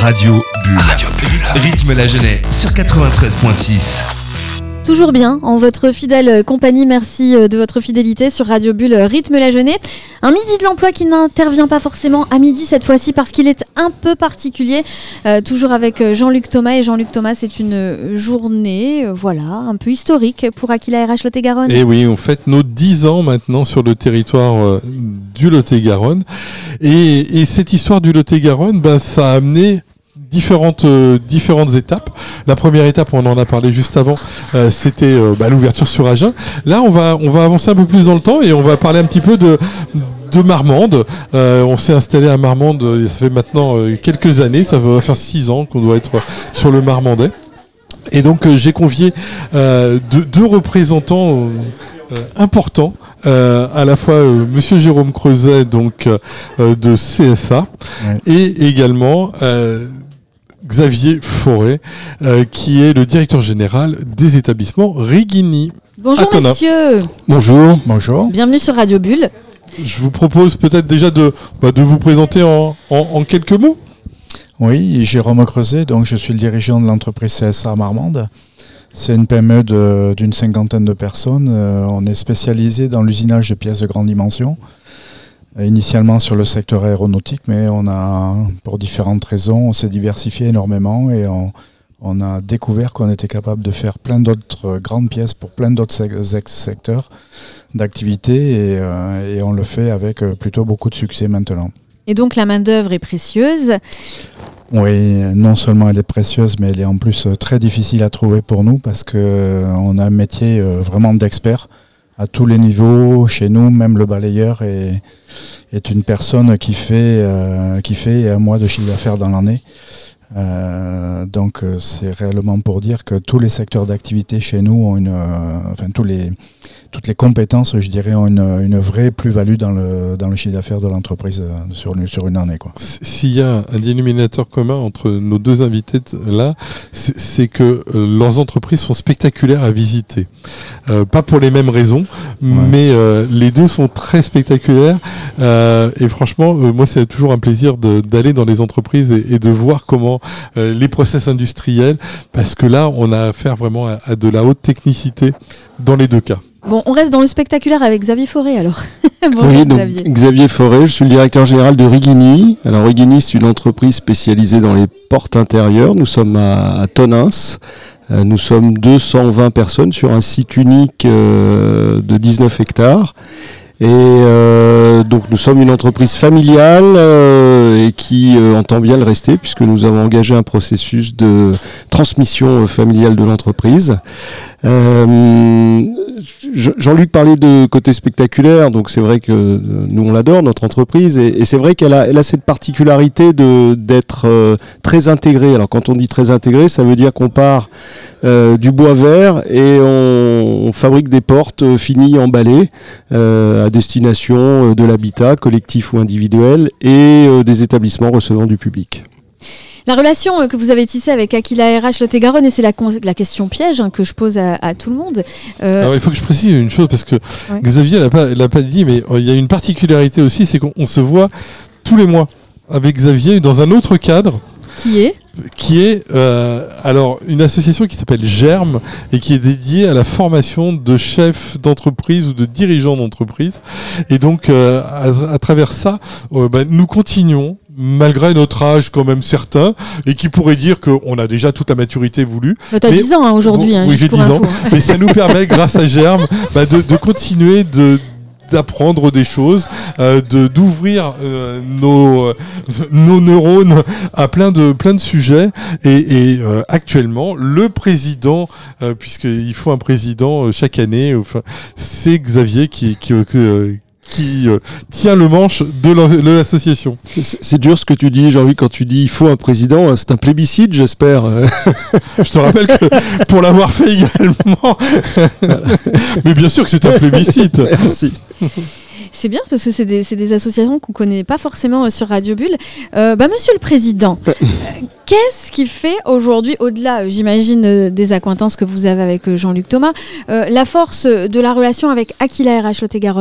Radio Bulle. Rythme la Genève sur 93.6. Toujours bien, en votre fidèle compagnie, merci de votre fidélité sur Radio Bulle, Rythme la Genève. Un midi de l'emploi qui n'intervient pas forcément à midi cette fois-ci parce qu'il est un peu particulier. Toujours avec Jean-Luc Thomas. Et Jean-Luc Thomas, c'est une journée un peu historique pour Aquila RH Lot-et-Garonne. Et oui, on fête nos 10 ans maintenant sur le territoire du Lot-et-Garonne. Et cette histoire du Lot-et-Garonne, ça a amené différentes étapes. La première étape, on en a parlé juste avant, c'était l'ouverture sur Agen. Là, on va avancer un peu plus dans le temps et on va parler un petit peu de Marmande. On s'est installé à Marmande, ça fait maintenant quelques années, ça va faire 6 ans qu'on doit être sur le Marmandais. Et donc j'ai convié deux représentants importants, à la fois Monsieur Jérôme Creuset, donc de CSA, ouais, et également Xavier Forêt, qui est le directeur général des établissements Rigini. Bonjour messieurs. Bonjour. Bienvenue sur Radio Bulle. Je vous propose peut-être déjà de vous présenter en quelques mots. Oui, Jérôme Creuset, donc je suis le dirigeant de l'entreprise CSA Marmande. C'est une PME d'une 50aine de personnes. On est spécialisé dans l'usinage de pièces de grande dimension. Initialement sur le secteur aéronautique, mais pour différentes raisons, on s'est diversifié énormément et on a découvert qu'on était capable de faire plein d'autres grandes pièces pour plein d'autres secteurs d'activité et on le fait avec plutôt beaucoup de succès maintenant. Et donc la main-d'œuvre est précieuse. Oui, non seulement elle est précieuse, mais elle est en plus très difficile à trouver pour nous parce qu'on a un métier vraiment d'expert à tous les niveaux. Chez nous, même le balayeur est une personne qui fait 1 mois de chiffre d'affaires dans l'année. Donc c'est réellement pour dire que tous les secteurs d'activité chez nous ont toutes les compétences, je dirais, ont une vraie plus-value dans le chiffre d'affaires de l'entreprise sur une année, quoi. S'il y a un dénominateur commun entre nos deux invités là, c'est que leurs entreprises sont spectaculaires à visiter. Pas pour les mêmes raisons, ouais, mais les deux sont très spectaculaires. Et franchement, moi, c'est toujours un plaisir d'aller dans les entreprises et de voir comment les process industriels, parce que là, on a affaire vraiment à de la haute technicité dans les deux cas. Bon, on reste dans le spectaculaire avec Xavier Forêt alors. Bonjour, oui, donc Xavier Forêt, je suis le directeur général de Rigini. Alors Rigini, c'est une entreprise spécialisée dans les portes intérieures. Nous sommes à Tonins. Nous sommes 220 personnes sur un site unique de 19 hectares. Et donc nous sommes une entreprise familiale et qui entend bien le rester puisque nous avons engagé un processus de transmission familiale de l'entreprise. Jean-Luc parlait de côté spectaculaire, donc c'est vrai que nous on l'adore, notre entreprise, et c'est vrai qu'elle a cette particularité d'être très intégrée. Alors quand on dit très intégrée, ça veut dire qu'on part du bois vert et on fabrique des portes finies, emballées, à destination de l'habitat, collectif ou individuel, et des établissements recevant du public. La relation que vous avez tissée avec Aquila RH Lot-et-Garonne, et c'est la question piège que je pose à tout le monde. Alors il faut que je précise une chose parce que ouais, Xavier l'a pas dit, mais il y a une particularité aussi, c'est qu'on se voit tous les mois avec Xavier dans un autre cadre. Qui est alors une association qui s'appelle Germe et qui est dédiée à la formation de chefs d'entreprise ou de dirigeants d'entreprise. Et donc à travers ça, nous continuons, malgré notre âge quand même certain, et qui pourrait dire qu'on a déjà toute la maturité voulue. T'as 10 ans aujourd'hui. Oui, j'ai 10 ans. Mais ça nous permet, grâce à Germe, de continuer d'apprendre des choses, d'ouvrir nos neurones à plein de sujets et actuellement le président, puisqu'il faut un président chaque année, c'est Xavier qui tient le manche de l'association. C'est dur ce que tu dis, Jean-Luc, quand tu dis il faut un président, c'est un plébiscite, j'espère. Je te rappelle que pour l'avoir fait également, mais bien sûr que c'est un plébiscite. Merci. C'est bien parce que c'est des associations qu'on ne connaît pas forcément sur Radio Bulle. Monsieur le Président, qu'est-ce qui fait aujourd'hui, au-delà, j'imagine, des accointances que vous avez avec Jean-Luc Thomas, la force de la relation avec Aquila RH Lot-et-Garonne ?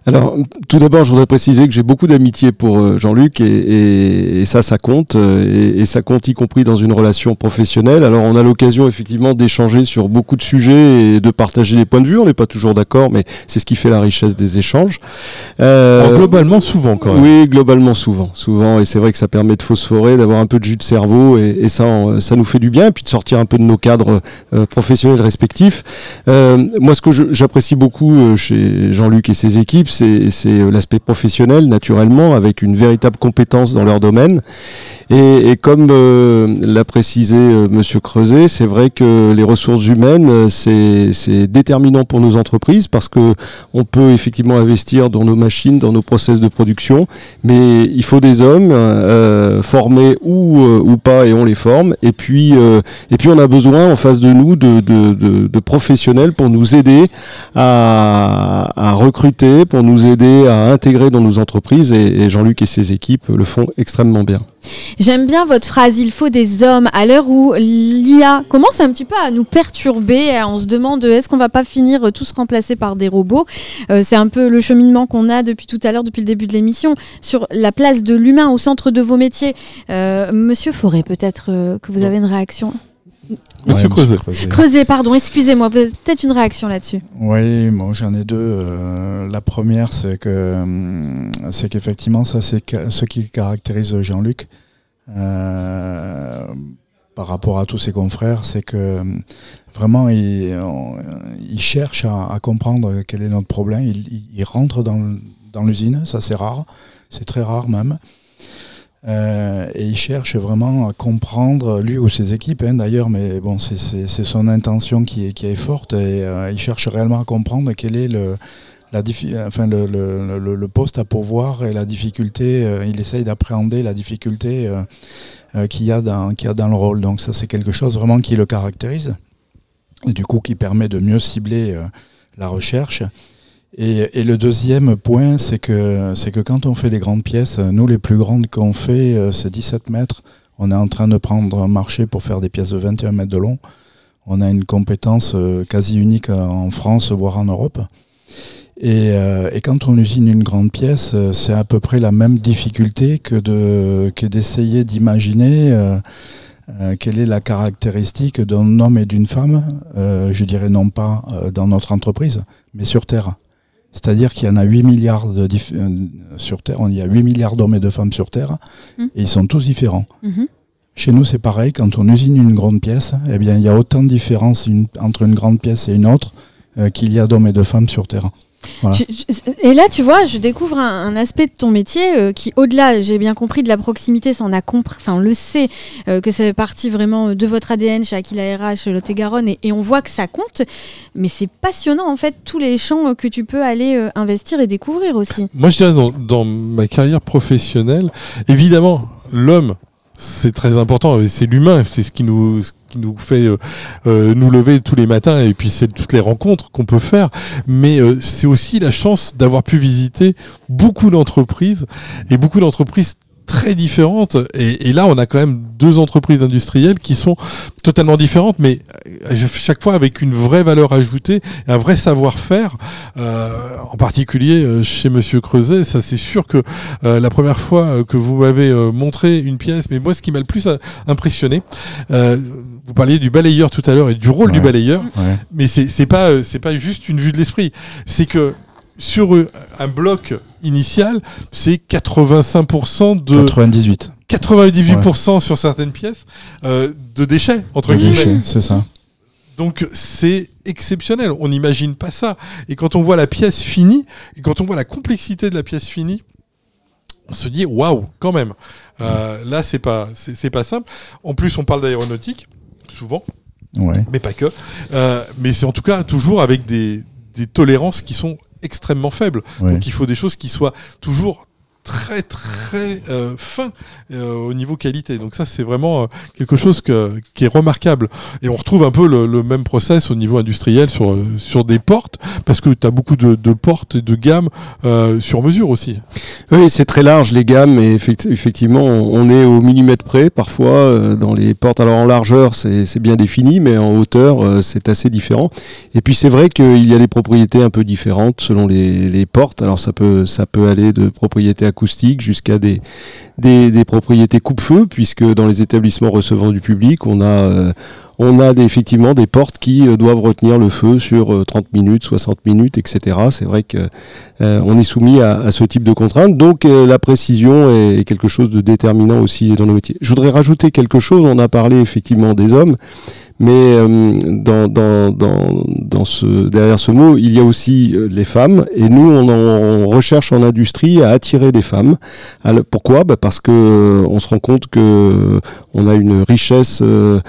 Alors, tout d'abord, je voudrais préciser que j'ai beaucoup d'amitié pour Jean-Luc et ça compte et ça compte y compris dans une relation professionnelle. Alors, on a l'occasion effectivement d'échanger sur beaucoup de sujets et de partager des points de vue. On n'est pas toujours d'accord, mais c'est ce qui fait la richesse des échanges. Globalement, souvent quand même. Oui, globalement, souvent. Et c'est vrai que ça permet de phosphorer, d'avoir un peu de jus de cerveau et ça nous fait du bien. Et puis de sortir un peu de nos cadres professionnels respectifs. Moi, ce que j'apprécie beaucoup chez Jean-Luc et ses équipes, c'est l'aspect professionnel, naturellement, avec une véritable compétence dans leur domaine. Et comme l'a précisé Monsieur Creuset, c'est vrai que les ressources humaines, c'est déterminant pour nos entreprises parce que on peut effectivement investir dans nos machines, dans nos process de production, mais il faut des hommes formés ou pas, et on les forme. Et puis on a besoin en face de nous de professionnels pour nous aider à recruter, pour nous aider à intégrer dans nos entreprises. Et Jean-Luc et ses équipes le font extrêmement bien. J'aime bien votre phrase, il faut des hommes, à l'heure où l'IA commence un petit peu à nous perturber. On se demande, est-ce qu'on va pas finir tous remplacés par des robots ? C'est un peu le cheminement qu'on a depuis tout à l'heure, depuis le début de l'émission, sur la place de l'humain au centre de vos métiers. Monsieur Forêt, peut-être que vous avez une réaction ? Monsieur Creuset. Creuset, pardon, excusez-moi, vous avez peut-être une réaction là-dessus. Oui, moi j'en ai deux. La première, c'est qu'effectivement, ça c'est ce qui caractérise Jean-Luc par rapport à tous ses confrères, c'est que vraiment il cherche à comprendre quel est notre problème. Il rentre dans l'usine, ça c'est rare, c'est très rare même. Et il cherche vraiment à comprendre, lui ou ses équipes d'ailleurs, mais bon, c'est son intention qui est forte, et il cherche réellement à comprendre quel est le poste à pourvoir et la difficulté. Il essaye d'appréhender la difficulté qu'il y a dans le rôle. Donc ça, c'est quelque chose vraiment qui le caractérise et du coup qui permet de mieux cibler la recherche. Et le deuxième point, c'est que quand on fait des grandes pièces, nous les plus grandes qu'on fait, c'est 17 mètres. On est en train de prendre un marché pour faire des pièces de 21 mètres de long. On a une compétence quasi unique en France, voire en Europe. Et quand on usine une grande pièce, c'est à peu près la même difficulté que d'essayer d'imaginer quelle est la caractéristique d'un homme et d'une femme, je dirais non pas dans notre entreprise, mais sur Terre. C'est-à-dire qu'il y en a 8 milliards sur Terre, il y a 8 milliards d'hommes et de femmes sur Terre, et ils sont tous différents. Mmh. Chez nous, c'est pareil, quand on usine une grande pièce, eh bien, il y a autant de différences entre une grande pièce et une autre qu'il y a d'hommes et de femmes sur Terre. Voilà. Et là, tu vois, je découvre un aspect de ton métier qui, au-delà, j'ai bien compris, de la proximité, ça on le sait, que ça fait partie vraiment de votre ADN chez Aquila RH, Lot-et-Garonne, et on voit que ça compte, mais c'est passionnant en fait, tous les champs que tu peux aller investir et découvrir aussi. Moi, je dirais dans ma carrière professionnelle, évidemment, l'homme, c'est très important, c'est l'humain, c'est ce qui nous fait nous lever tous les matins, et puis c'est toutes les rencontres qu'on peut faire, mais c'est aussi la chance d'avoir pu visiter beaucoup d'entreprises très différentes, et là on a quand même 2 entreprises industrielles qui sont totalement différentes, mais chaque fois avec une vraie valeur ajoutée, un vrai savoir-faire, en particulier chez Monsieur Creuset. Ça, c'est sûr que la première fois que vous m'avez montré une pièce, mais moi ce qui m'a le plus impressionné, vous parliez du balayeur tout à l'heure et du rôle du balayeur, mais c'est pas juste une vue de l'esprit, c'est que sur un bloc initial, c'est 85% de 98% sur certaines pièces de déchets, entre guillemets. C'est ça. Donc c'est exceptionnel, on n'imagine pas ça. Et quand on voit la pièce finie, et quand on voit la complexité de la pièce finie, on se dit waouh, quand même. Là, c'est pas simple. En plus, on parle d'aéronautique souvent, mais pas que. Mais c'est en tout cas toujours avec des tolérances qui sont extrêmement faible. Donc il faut des choses qui soient toujours très très fin au niveau qualité. Donc ça c'est vraiment quelque chose qui est remarquable. Et on retrouve un peu le même process au niveau industriel sur des portes, parce que tu as beaucoup de portes et de gammes sur mesure aussi. Oui, c'est très large les gammes, et effectivement on est au millimètre près parfois dans les portes. Alors en largeur c'est bien défini, mais en hauteur c'est assez différent. Et puis c'est vrai qu'il y a des propriétés un peu différentes selon les portes. Alors ça peut aller de propriétés acoustiques jusqu'à des propriétés coupe-feu, puisque dans les établissements recevant du public, on a effectivement des portes qui doivent retenir le feu sur 30 minutes, 60 minutes, etc. C'est vrai que on est soumis à ce type de contraintes. Donc la précision est quelque chose de déterminant aussi dans nos métiers. Je voudrais rajouter quelque chose. On a parlé effectivement des hommes, mais derrière ce mot, il y a aussi les femmes. Et nous, on recherche en industrie à attirer des femmes. Alors, pourquoi ? Parce que on se rend compte que on a une richesse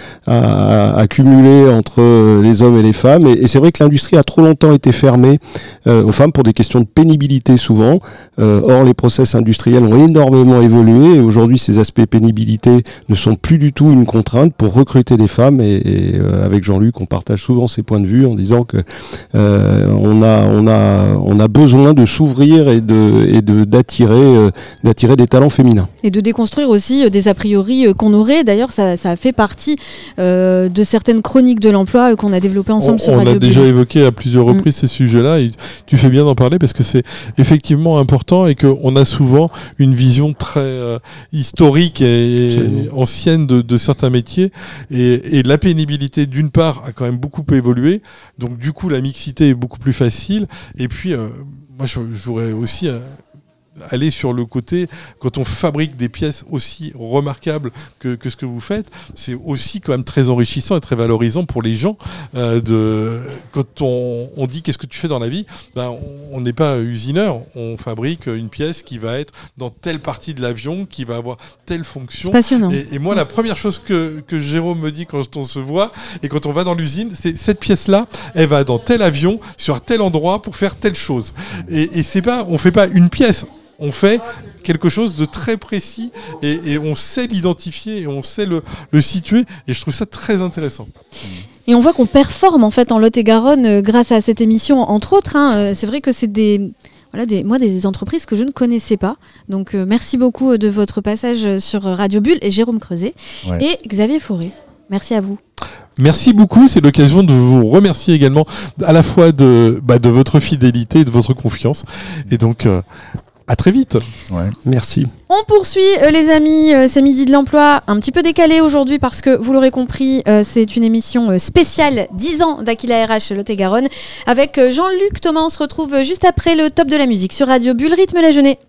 à accumuler entre les hommes et les femmes. Et c'est vrai que l'industrie a trop longtemps été fermée aux femmes pour des questions de pénibilité souvent. Or, les process industriels ont énormément évolué. Et aujourd'hui, ces aspects pénibilité ne sont plus du tout une contrainte pour recruter des femmes. Et avec Jean-Luc, on partage souvent ces points de vue en disant que on a besoin de s'ouvrir et d'attirer des talents féminins. Et de déconstruire aussi des a priori qu'on aurait. D'ailleurs, ça a fait partie de certaines chroniques de l'emploi qu'on a développées ensemble sur Radio Bulle. On a déjà évoqué à plusieurs reprises ces sujets-là. Et tu fais bien d'en parler parce que c'est effectivement important et qu'on a souvent une vision très historique et ancienne de certains métiers. Et la pénibilité, d'une part, a quand même beaucoup évolué. Donc, du coup, la mixité est beaucoup plus facile. Et puis, moi, je voudrais aussi aller sur le côté, quand on fabrique des pièces aussi remarquables que ce que vous faites, c'est aussi quand même très enrichissant et très valorisant pour les gens. Quand on dit qu'est-ce que tu fais dans la vie, on n'est pas usineur, on fabrique une pièce qui va être dans telle partie de l'avion, qui va avoir telle fonction. C'est passionnant. Et moi, la première chose que Jérôme me dit quand on se voit et quand on va dans l'usine, c'est cette pièce-là, elle va dans tel avion, sur tel endroit pour faire telle chose. Et c'est pas, on fait pas une pièce. On fait quelque chose de très précis et on sait l'identifier et on sait le situer, et je trouve ça très intéressant. Et on voit qu'on performe en fait en Lot-et-Garonne grâce à cette émission, entre autres. C'est vrai que c'est des entreprises que je ne connaissais pas. Donc merci beaucoup de votre passage sur Radio Bulle, et Jérôme Creuset et Xavier Fauré. Merci à vous. Merci beaucoup, c'est l'occasion de vous remercier également à la fois de votre fidélité et de votre confiance. Et donc à très vite. Ouais. Merci. On poursuit les amis, c'est Midi de l'Emploi, un petit peu décalé aujourd'hui parce que vous l'aurez compris, c'est une émission spéciale 10 ans d'Aquila RH Lot-et-Garonne avec Jean-Luc Thomas. On se retrouve juste après le top de la musique sur Radio Bulle, rythme la journée.